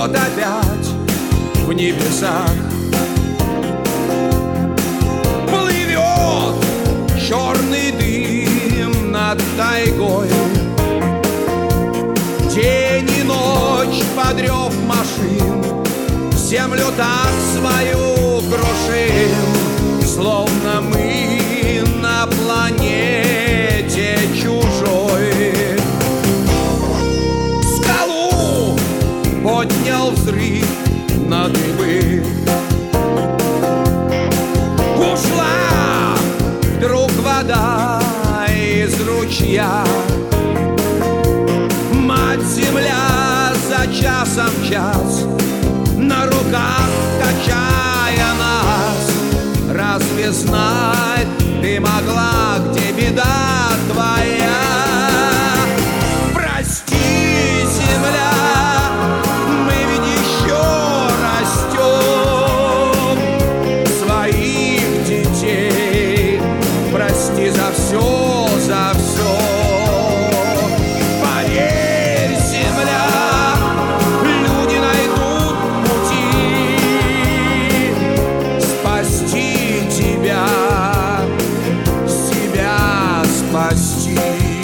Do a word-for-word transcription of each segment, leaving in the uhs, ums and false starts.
живет опять в небесах. Плывет черный дым над тайгой, день и ночь под рев машин, землю так свою крушим, словно мы на планете чужой. Скалу поднял взрыв на дыбы, ушла вдруг вода из ручья. Мать-земля за часом час на руках качая нас. Разве знать ты могла, где беда твоя? Прости, земля, мы ведь еще растем. Своих детей прости за все, за все. Поверь, земля, люди найдут пути спасти тебя, себя спасти.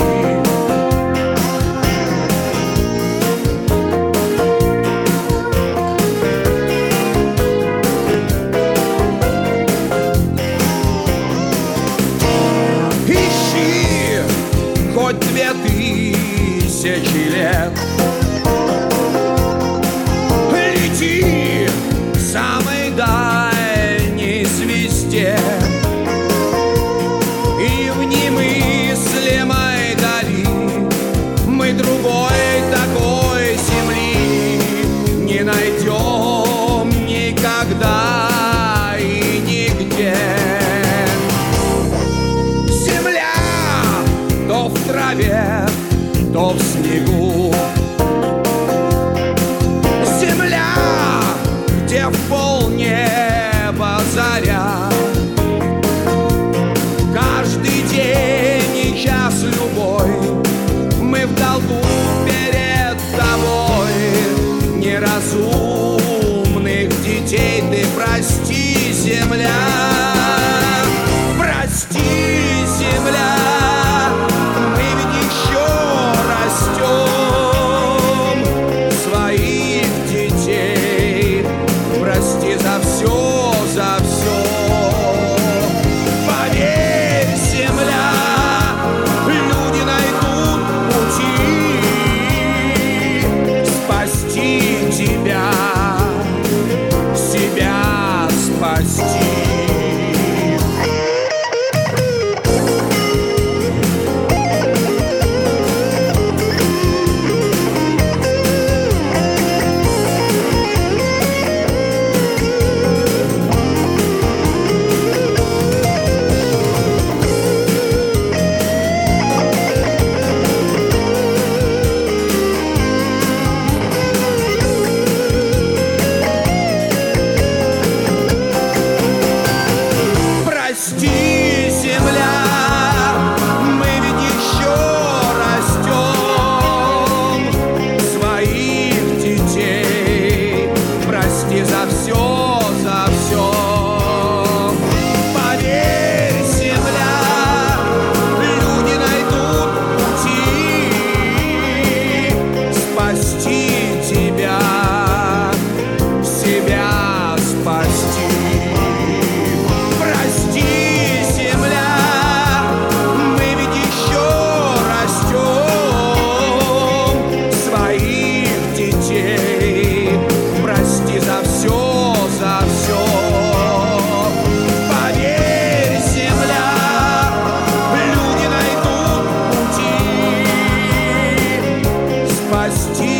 Ищи хоть две тысячи лет, лети к самой дальней звезде, и в немыслимой дали мы другой такой земли не найдем никогда и нигде. Земля то в траве, то в снегу, земля, где в полнеба заря. Каждый день и час любой мы в долгу перед тобой. Неразумных детей ты прости, земля. Прости, земля, мы ведь еще растем. Своих детей прости за все, за все. Поверь, земля, люди найдут пути спасти тебя, себя спасти. Прости, земля, мы ведь еще растем. Своих детей прости за все, за все. Поверь, земля, люди найдут пути спасти тебя, себя спасти. Прости, земля, мы ведь еще растем. Своих детей прости за все, за все. Поверь, земля, люди найдут пути спасти